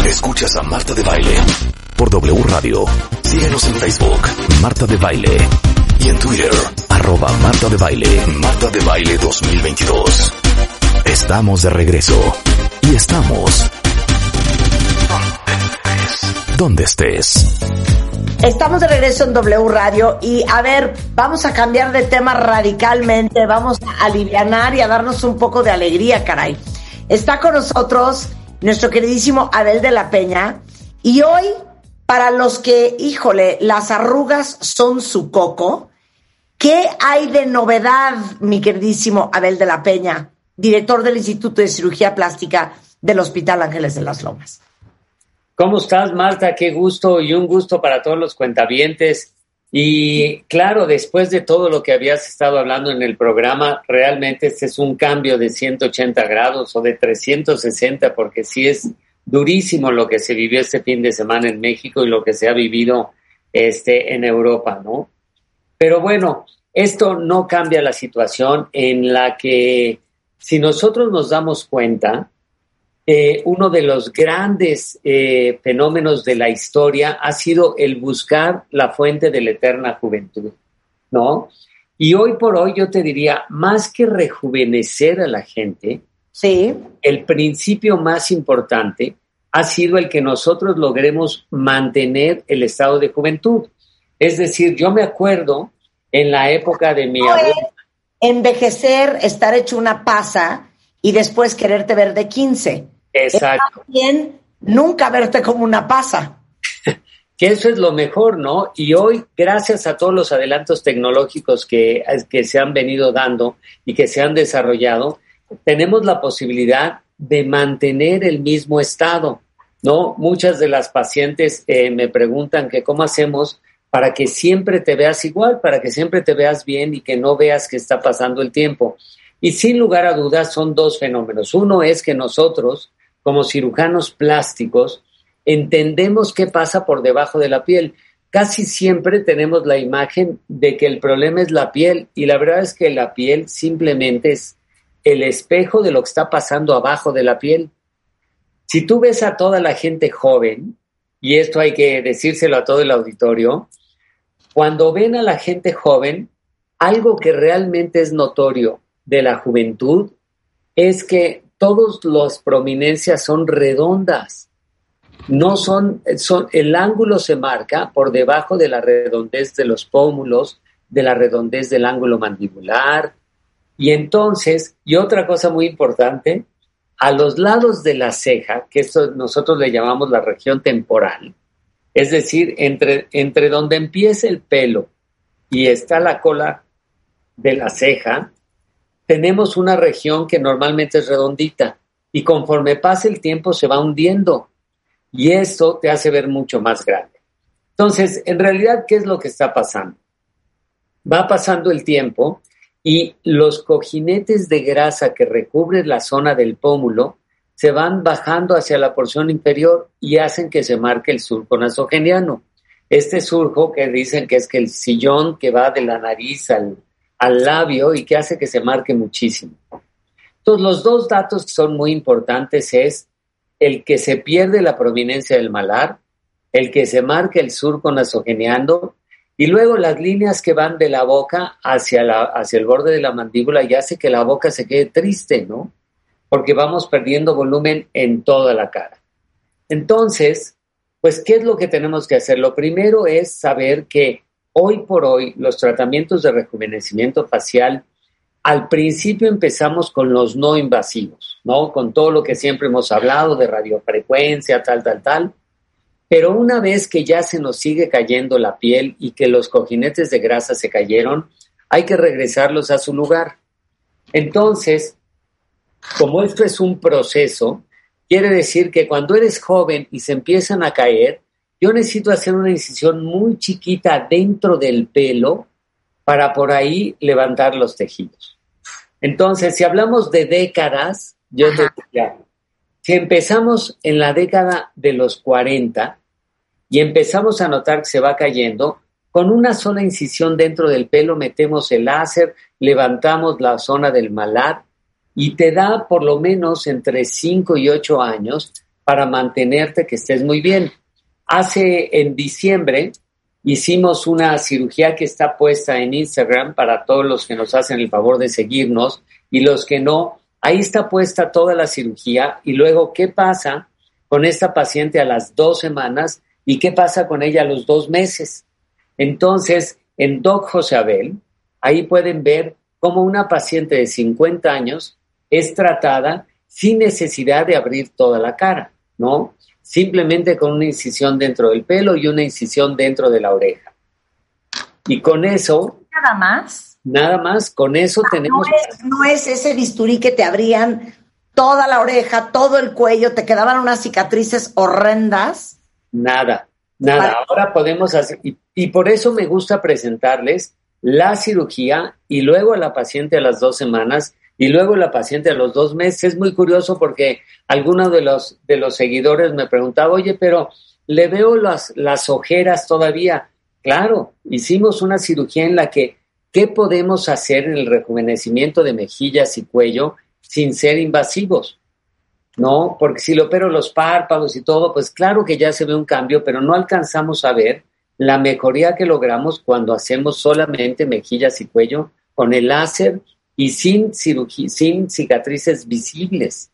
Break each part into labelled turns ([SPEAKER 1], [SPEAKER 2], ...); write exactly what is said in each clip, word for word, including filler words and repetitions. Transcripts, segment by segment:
[SPEAKER 1] Escuchas a Marta de Baile por W Radio. Síguenos en Facebook, Marta de Baile. Y en Twitter, arroba Marta de Baile, Marta de Baile dos mil veintidós. Estamos de regreso. Y estamos donde estés.
[SPEAKER 2] Estamos de regreso en W Radio y a ver, vamos a cambiar de tema radicalmente, vamos a alivianar y a darnos un poco de alegría, caray. Está con nosotros nuestro queridísimo Abel de la Peña y hoy, para los que, híjole, las arrugas son su coco, ¿qué hay de novedad, mi queridísimo Abel de la Peña, director del Instituto de Cirugía Plástica del Hospital Ángeles de las Lomas?
[SPEAKER 3] ¿Cómo estás, Marta? Qué gusto y un gusto para todos los cuentavientes. Y claro, después de todo lo que habías estado hablando en el programa, realmente este es un cambio de ciento ochenta grados o de trescientos sesenta, porque sí es durísimo lo que se vivió este fin de semana en México y lo que se ha vivido este, en Europa, ¿no? Pero bueno, esto no cambia la situación en la que, si nosotros nos damos cuenta, Eh, uno de los grandes eh, fenómenos de la historia ha sido el buscar la fuente de la eterna juventud, ¿no? Y hoy por hoy yo te diría, más que rejuvenecer a la gente,
[SPEAKER 2] sí,
[SPEAKER 3] el principio más importante ha sido el que nosotros logremos mantener el estado de juventud. Es decir, yo me acuerdo en la época de mi abuela.
[SPEAKER 2] Envejecer, estar hecho una pasa y después quererte ver de quince.
[SPEAKER 3] Exacto.
[SPEAKER 2] Bien, nunca verte como una pasa.
[SPEAKER 3] Que eso es lo mejor, ¿no? Y hoy, gracias a todos los adelantos tecnológicos que, que se han venido dando y que se han desarrollado, tenemos la posibilidad de mantener el mismo estado, ¿no? Muchas de las pacientes eh, me preguntan que cómo hacemos para que siempre te veas igual, para que siempre te veas bien y que no veas que está pasando el tiempo. Y sin lugar a dudas son dos fenómenos. Uno es que nosotros, como cirujanos plásticos, entendemos qué pasa por debajo de la piel. Casi siempre tenemos la imagen de que el problema es la piel y la verdad es que la piel simplemente es el espejo de lo que está pasando abajo de la piel. Si tú ves a toda la gente joven, y esto hay que decírselo a todo el auditorio, cuando ven a la gente joven, algo que realmente es notorio de la juventud es que todas las prominencias son redondas, no son, son, el ángulo se marca por debajo de la redondez de los pómulos, de la redondez del ángulo mandibular, y entonces, y otra cosa muy importante, a los lados de la ceja, que esto nosotros le llamamos la región temporal, es decir, entre, entre donde empieza el pelo y está la cola de la ceja, tenemos una región que normalmente es redondita y conforme pasa el tiempo se va hundiendo y esto te hace ver mucho más grande. Entonces, en realidad, ¿qué es lo que está pasando? Va pasando el tiempo y los cojinetes de grasa que recubren la zona del pómulo se van bajando hacia la porción inferior y hacen que se marque el surco nasogeniano. Este surco que dicen que es que el sillón que va de la nariz al al labio y que hace que se marque muchísimo. Entonces, los dos datos que son muy importantes es el que se pierde la prominencia del malar, el que se marca el surco nasogeniano y luego las líneas que van de la boca hacia, la, hacia el borde de la mandíbula y hace que la boca se quede triste, ¿no? Porque vamos perdiendo volumen en toda la cara. Entonces, pues, ¿qué es lo que tenemos que hacer? Lo primero es saber que hoy por hoy, los tratamientos de rejuvenecimiento facial, al principio empezamos con los no invasivos, ¿no? Con todo lo que siempre hemos hablado de radiofrecuencia, tal, tal, tal. Pero una vez que ya se nos sigue cayendo la piel y que los cojinetes de grasa se cayeron, hay que regresarlos a su lugar. Entonces, como esto es un proceso, quiere decir que cuando eres joven y se empiezan a caer, yo necesito hacer una incisión muy chiquita dentro del pelo para por ahí levantar los tejidos. Entonces, si hablamos de décadas, yo te diría, si empezamos en la década de los cuarenta y empezamos a notar que se va cayendo, con una sola incisión dentro del pelo metemos el láser, levantamos la zona del malar y te da por lo menos entre cinco y ocho años para mantenerte que estés muy bien. Hace, en diciembre, hicimos una cirugía que está puesta en Instagram para todos los que nos hacen el favor de seguirnos y los que no, ahí está puesta toda la cirugía y luego qué pasa con esta paciente a las dos semanas y qué pasa con ella a los dos meses. Entonces, en Doc José Abel, ahí pueden ver cómo una paciente de cincuenta años es tratada sin necesidad de abrir toda la cara, ¿no? Simplemente con una incisión dentro del pelo y una incisión dentro de la oreja. Y con eso...
[SPEAKER 2] ¿Nada más?
[SPEAKER 3] Nada más, con eso
[SPEAKER 2] no,
[SPEAKER 3] tenemos...
[SPEAKER 2] No es, no es ese bisturí que te abrían toda la oreja, todo el cuello, te quedaban unas cicatrices horrendas.
[SPEAKER 3] Nada, nada. Vale. Ahora podemos hacer... Y, y por eso me gusta presentarles la cirugía y luego a la paciente a las dos semanas y luego la paciente a los dos meses. Es muy curioso porque alguno de los, de los seguidores me preguntaba, oye, pero le veo las, las ojeras todavía. Claro, hicimos una cirugía en la que, ¿qué podemos hacer en el rejuvenecimiento de mejillas y cuello sin ser invasivos? ¿No? Porque si le opero los párpados y todo, pues claro que ya se ve un cambio, pero no alcanzamos a ver la mejoría que logramos cuando hacemos solamente mejillas y cuello con el láser y sin cirugía, sin cicatrices visibles.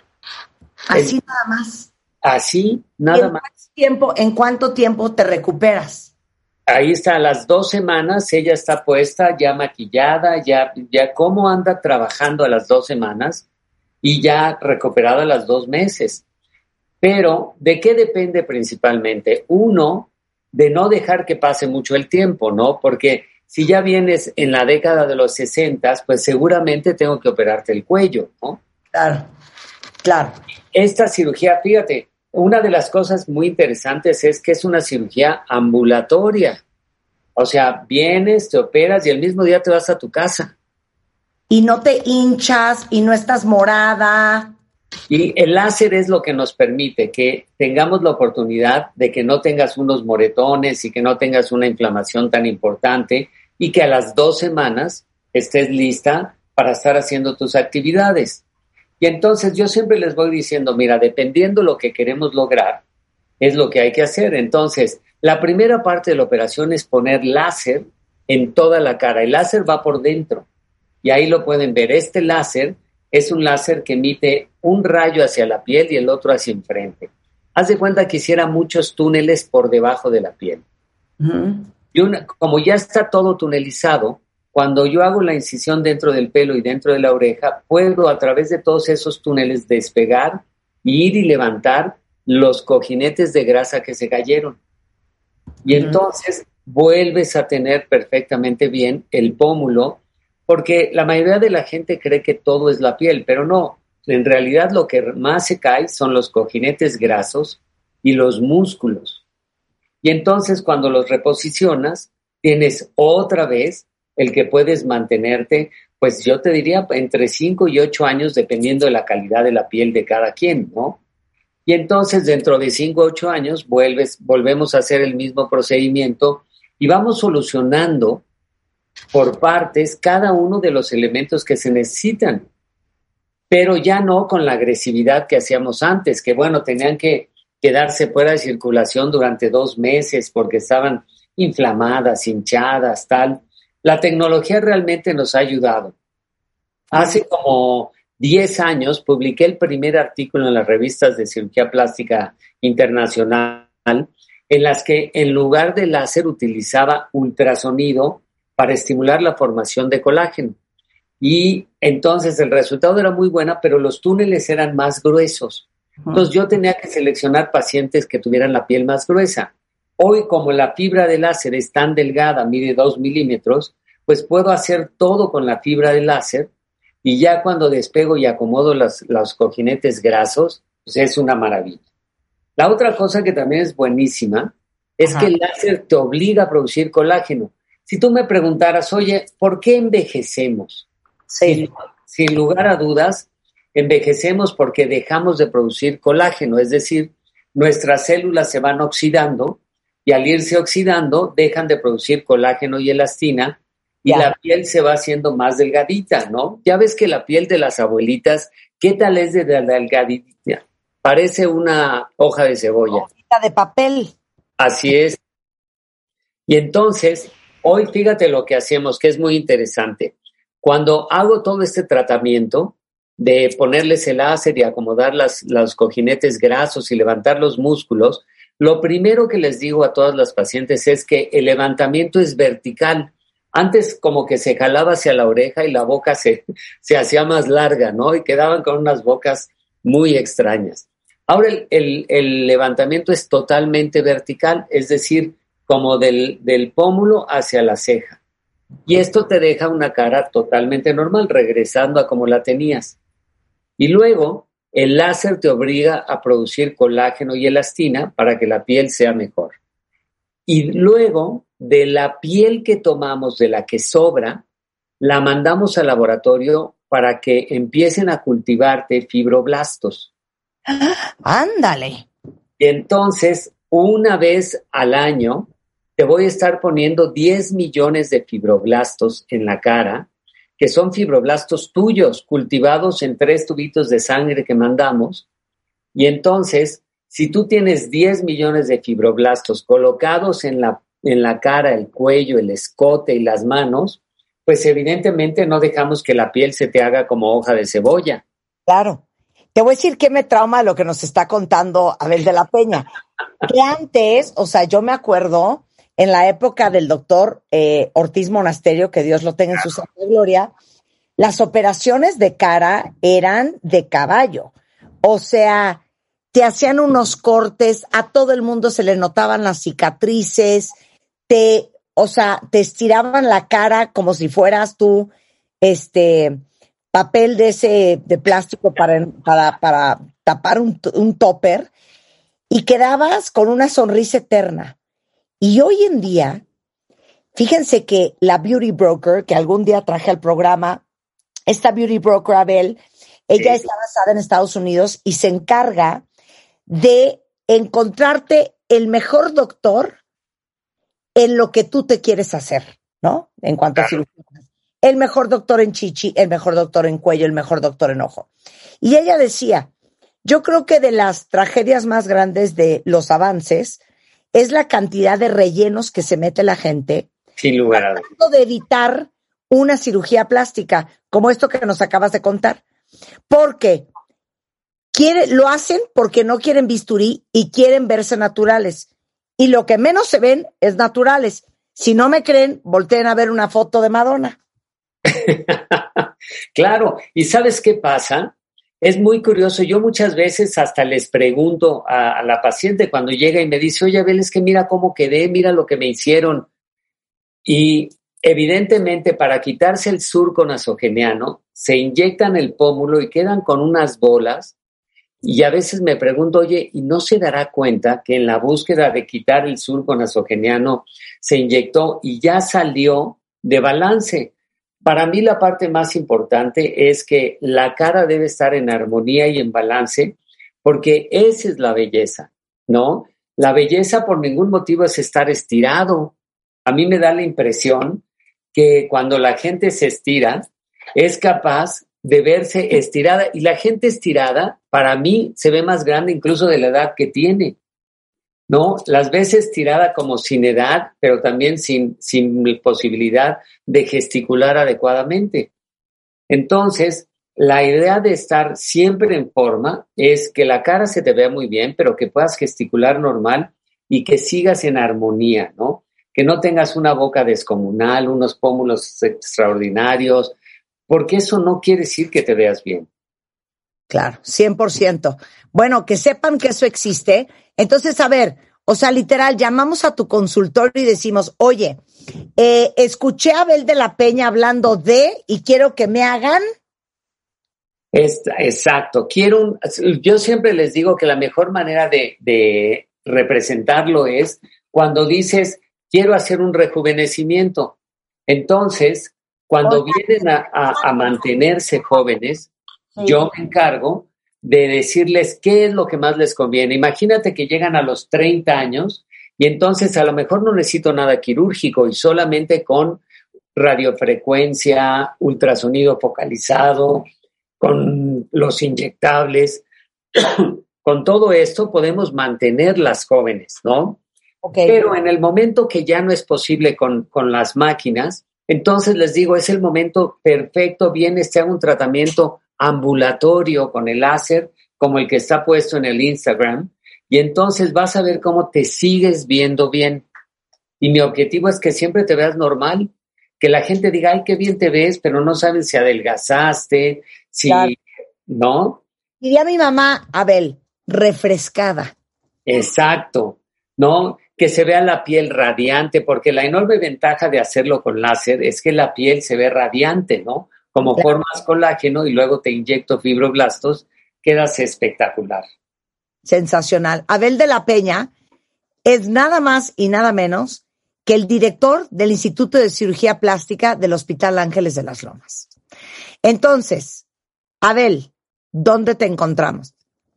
[SPEAKER 2] Así
[SPEAKER 3] el,
[SPEAKER 2] nada más.
[SPEAKER 3] Así, nada
[SPEAKER 2] ¿En
[SPEAKER 3] más.
[SPEAKER 2] Tiempo, ¿En cuánto tiempo te recuperas?
[SPEAKER 3] Ahí está, a las dos semanas ella está puesta, ya maquillada, ya, ya cómo anda trabajando a las dos semanas y ya recuperada a las dos meses. Pero, ¿de qué depende principalmente? Uno, de no dejar que pase mucho el tiempo, ¿no? Porque si ya vienes en la década de los sesentas, pues seguramente tengo que operarte el cuello, ¿no?
[SPEAKER 2] Claro, claro.
[SPEAKER 3] Esta cirugía, fíjate, una de las cosas muy interesantes es que es una cirugía ambulatoria. O sea, vienes, te operas y el mismo día te vas a tu casa.
[SPEAKER 2] Y no te hinchas y no estás morada.
[SPEAKER 3] Y el láser es lo que nos permite que tengamos la oportunidad de que no tengas unos moretones y que no tengas una inflamación tan importante y que a las dos semanas estés lista para estar haciendo tus actividades. Y entonces yo siempre les voy diciendo, mira, dependiendo lo que queremos lograr, es lo que hay que hacer. Entonces, la primera parte de la operación es poner láser en toda la cara. El láser va por dentro y ahí lo pueden ver. Este láser es un láser que emite un rayo hacia la piel y el otro hacia enfrente. Haz de cuenta que hiciera muchos túneles por debajo de la piel. Uh-huh. Y una, como ya está todo tunelizado, cuando yo hago la incisión dentro del pelo y dentro de la oreja, puedo a través de todos esos túneles despegar, ir y levantar los cojinetes de grasa que se cayeron. Y uh-huh. entonces vuelves a tener perfectamente bien el pómulo, porque la mayoría de la gente cree que todo es la piel, pero no. En realidad lo que más se cae son los cojinetes grasos y los músculos. Y entonces cuando los reposicionas, tienes otra vez el que puedes mantenerte, pues yo te diría entre cinco y ocho años, dependiendo de la calidad de la piel de cada quien, ¿no? Y entonces dentro de cinco o ocho años vuelves, volvemos a hacer el mismo procedimiento y vamos solucionando por partes cada uno de los elementos que se necesitan, pero ya no con la agresividad que hacíamos antes, que bueno, tenían que quedarse fuera de circulación durante dos meses porque estaban inflamadas, hinchadas, tal. La tecnología realmente nos ha ayudado. Hace como diez años publiqué el primer artículo en las revistas de cirugía plástica internacional en las que en lugar de láser utilizaba ultrasonido para estimular la formación de colágeno. Y entonces el resultado era muy bueno, pero los túneles eran más gruesos. Entonces yo tenía que seleccionar pacientes que tuvieran la piel más gruesa. Hoy, como la fibra de láser es tan delgada, mide dos milímetros, pues puedo hacer todo con la fibra de láser y ya cuando despego y acomodo las, los cojinetes grasos, pues es una maravilla. La otra cosa que también es buenísima es Ajá. que el láser te obliga a producir colágeno. Si tú me preguntaras, oye, ¿por qué envejecemos?
[SPEAKER 2] Sí.
[SPEAKER 3] Sin, sin lugar a dudas, envejecemos porque dejamos de producir colágeno, es decir, nuestras células se van oxidando y al irse oxidando dejan de producir colágeno y elastina y ya. La piel se va haciendo más delgadita, ¿no? Ya ves que la piel de las abuelitas, ¿qué tal es de delgadita? parece una hoja de cebolla.
[SPEAKER 2] Hojita de papel.
[SPEAKER 3] Así es. Y entonces, hoy fíjate lo que hacemos, que es muy interesante. Cuando hago todo este tratamiento de ponerles el láser y acomodar las, los cojinetes grasos y levantar los músculos, lo primero que les digo a todas las pacientes es que el levantamiento es vertical. Antes como que se jalaba hacia la oreja y la boca se, se hacía más larga, ¿no? Y quedaban con unas bocas muy extrañas. Ahora el, el, el levantamiento es totalmente vertical, es decir, como del, del pómulo hacia la ceja. Y esto te deja una cara totalmente normal, regresando a como la tenías. Y luego el láser te obliga a producir colágeno y elastina para que la piel sea mejor. Y luego de la piel que tomamos, de la que sobra, la mandamos al laboratorio para que empiecen a cultivarte fibroblastos.
[SPEAKER 2] ¡Ándale!
[SPEAKER 3] Y entonces, una vez al año, te voy a estar poniendo diez millones de fibroblastos en la cara, que son fibroblastos tuyos, cultivados en tres tubitos de sangre que mandamos. Y entonces, si tú tienes diez millones de fibroblastos colocados en la, en la cara, el cuello, el escote y las manos, pues evidentemente no dejamos que la piel se te haga como hoja de cebolla.
[SPEAKER 2] Claro. Te voy a decir qué me trauma lo que nos está contando Abel de la Peña. Que antes, o sea, yo me acuerdo, en la época del doctor eh, Ortiz Monasterio, que Dios lo tenga en su santa gloria, las operaciones de cara eran de caballo. O sea, te hacían unos cortes, a todo el mundo se le notaban las cicatrices, te, o sea, te estiraban la cara como si fueras tú, este, papel de ese, de plástico para, para, para tapar un, un topper, y quedabas con una sonrisa eterna. Y hoy en día, fíjense que la Beauty Broker, que algún día traje al programa, esta Beauty Broker, Abel, ella sí. Está basada en Estados Unidos y se encarga de encontrarte el mejor doctor en lo que tú te quieres hacer, ¿no? En cuanto claro. a cirugía. El mejor doctor en chichi, el mejor doctor en cuello, el mejor doctor en ojo. Y ella decía, yo creo que de las tragedias más grandes de los avances es la cantidad de rellenos que se mete la gente.
[SPEAKER 3] Sin lugar a dudas.
[SPEAKER 2] De evitar una cirugía plástica, como esto que nos acabas de contar. Porque quiere, lo hacen porque no quieren bisturí y quieren verse naturales. Y lo que menos se ven es naturales. Si no me creen, volteen a ver una foto de Madonna.
[SPEAKER 3] Claro, ¿y sabes qué pasa? Es muy curioso, yo muchas veces hasta les pregunto a, a la paciente cuando llega y me dice, oye, Abel, es que mira cómo quedé, mira lo que me hicieron. Y evidentemente para quitarse el surco nasogeniano, se inyectan el pómulo y quedan con unas bolas. Y a veces me pregunto, oye, ¿y no se dará cuenta que en la búsqueda de quitar el surco nasogeniano se inyectó y ya salió de balance? Para mí la parte más importante es que la cara debe estar en armonía y en balance, porque esa es la belleza, ¿no? La belleza por ningún motivo es estar estirado. A mí me da la impresión que cuando la gente se estira, es capaz de verse estirada. Y la gente estirada, para mí, se ve más grande incluso de la edad que tiene, ¿no? Las ves estirada como sin edad, pero también sin, sin posibilidad de gesticular adecuadamente. Entonces, la idea de estar siempre en forma es que la cara se te vea muy bien, pero que puedas gesticular normal y que sigas en armonía, ¿no? Que no tengas una boca descomunal, unos pómulos extraordinarios, porque eso no quiere decir que te veas bien.
[SPEAKER 2] Claro, cien por ciento. Bueno, que sepan que eso existe. Entonces, a ver, o sea, literal, llamamos a tu consultorio y decimos, oye, eh, escuché a Abel de la Peña hablando de y quiero que me hagan.
[SPEAKER 3] Es, exacto. Quiero un, yo siempre les digo que la mejor manera de, de representarlo es cuando dices, quiero hacer un rejuvenecimiento. Entonces, cuando Oye, vienen a, a, a mantenerse jóvenes, sí. Yo me encargo de decirles qué es lo que más les conviene. Imagínate que llegan a los treinta años y entonces a lo mejor no necesito nada quirúrgico y solamente con radiofrecuencia, ultrasonido focalizado, con los inyectables, con todo esto podemos mantenerlas jóvenes, ¿no?
[SPEAKER 2] Okay.
[SPEAKER 3] Pero en el momento que ya no es posible con, con las máquinas, entonces les digo, es el momento perfecto, vienes, te hago un tratamiento ambulatorio con el láser, como el que está puesto en el Instagram, y entonces vas a ver cómo te sigues viendo bien. Y mi objetivo es que siempre te veas normal, que la gente diga, ay, qué bien te ves, pero no saben si adelgazaste, si, claro. ¿No?
[SPEAKER 2] Diría mi mamá, Abel, refrescada.
[SPEAKER 3] Exacto, ¿no? Que se vea la piel radiante, porque la enorme ventaja de hacerlo con láser es que la piel se ve radiante, ¿no? Como claro. Formas colágeno y luego te inyecto fibroblastos, quedas espectacular.
[SPEAKER 2] Sensacional. Abel de la Peña es nada más y nada menos que el director del Instituto de Cirugía Plástica del Hospital Ángeles de las Lomas. Entonces, Abel, ¿dónde te encontramos?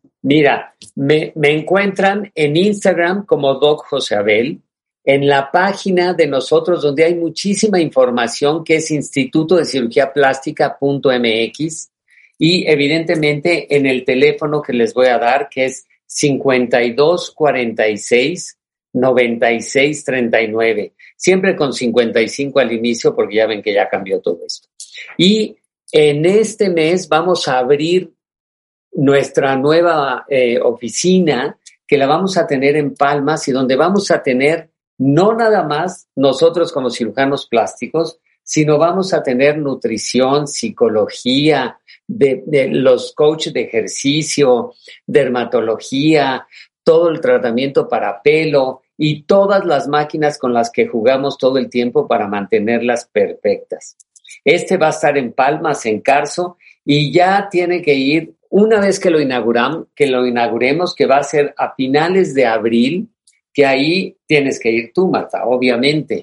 [SPEAKER 3] Mira, me, me encuentran en Instagram como Doc José Abel, en la página de nosotros donde hay muchísima información que es instituto de cirugía plástica punto m x y evidentemente en el teléfono que les voy a dar que es cincuenta y dos cuarenta y seis noventa y seis treinta y nueve, siempre con cincuenta y cinco al inicio porque ya ven que ya cambió todo esto. Y en este mes vamos a abrir nuestra nueva eh, oficina que la vamos a tener en Palmas y donde vamos a tener no nada más nosotros como cirujanos plásticos, sino vamos a tener nutrición, psicología, de, de los coaches de ejercicio, dermatología, todo el tratamiento para pelo y todas las máquinas con las que jugamos todo el tiempo para mantenerlas perfectas. Este va a estar en Palmas, en Carso, y ya tiene que ir una vez que lo inauguramos, que lo inauguremos, que va a ser a finales de abril, que ahí tienes que ir tú, Marta, obviamente.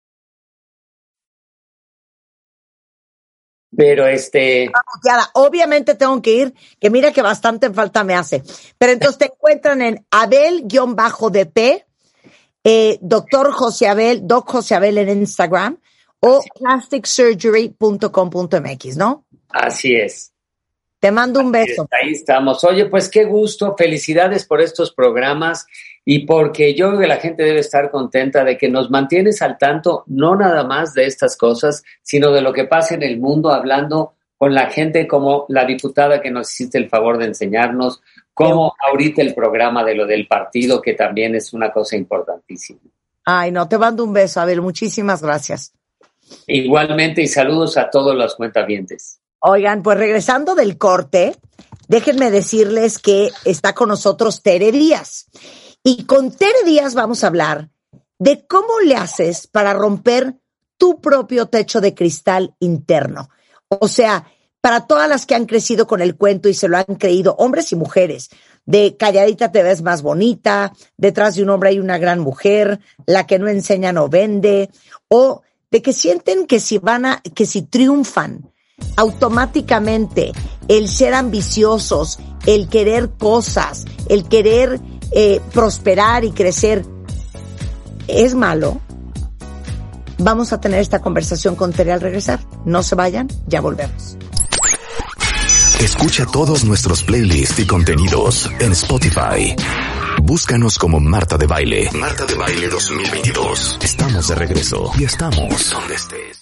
[SPEAKER 3] Pero este...
[SPEAKER 2] Obviamente tengo que ir, que mira que bastante falta me hace. Pero entonces te encuentran en Abel-D P, eh, doctor José Abel, Doc José Abel en Instagram, o plastic surgery punto com punto m x, ¿no?
[SPEAKER 3] Así es.
[SPEAKER 2] Te mando un beso.
[SPEAKER 3] Ahí estamos. Oye, pues qué gusto. Felicidades por estos programas y porque yo creo que la gente debe estar contenta de que nos mantienes al tanto, no nada más de estas cosas, sino de lo que pasa en el mundo, hablando con la gente como la diputada que nos hiciste el favor de enseñarnos, como ahorita el programa de lo del partido, que también es una cosa importantísima.
[SPEAKER 2] Ay, no, te mando un beso, Abel. Muchísimas gracias.
[SPEAKER 3] Igualmente, y saludos a todos los cuentavientes.
[SPEAKER 2] Oigan, pues regresando del corte, déjenme decirles que está con nosotros Tere Díaz. Y con Tere Díaz vamos a hablar de cómo le haces para romper tu propio techo de cristal interno. O sea, para todas las que han crecido con el cuento y se lo han creído, hombres y mujeres, de calladita te ves más bonita, detrás de un hombre hay una gran mujer, la que no enseña no vende, o de que sienten que si van a, que si triunfan, automáticamente el ser ambiciosos, el querer cosas, el querer eh, prosperar y crecer es malo. Vamos a tener esta conversación con Tere al regresar. No se vayan, ya volvemos.
[SPEAKER 1] Escucha todos nuestros playlists y contenidos en Spotify. Búscanos como Marta de Baile. Marta de Baile dos mil veintidós. Estamos de regreso y estamos donde estés.